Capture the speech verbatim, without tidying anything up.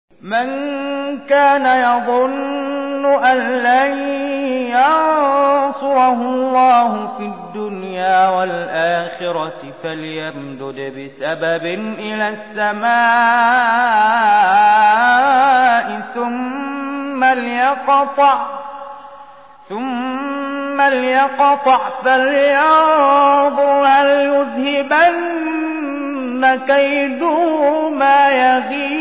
من كان يظن أن لن ينصره الله في الدنيا والآخرة فليمدد بسبب إلى السماء ثم ليقطع ثم ليقطع فلينظر هل يذهبن كيده ما يغيظ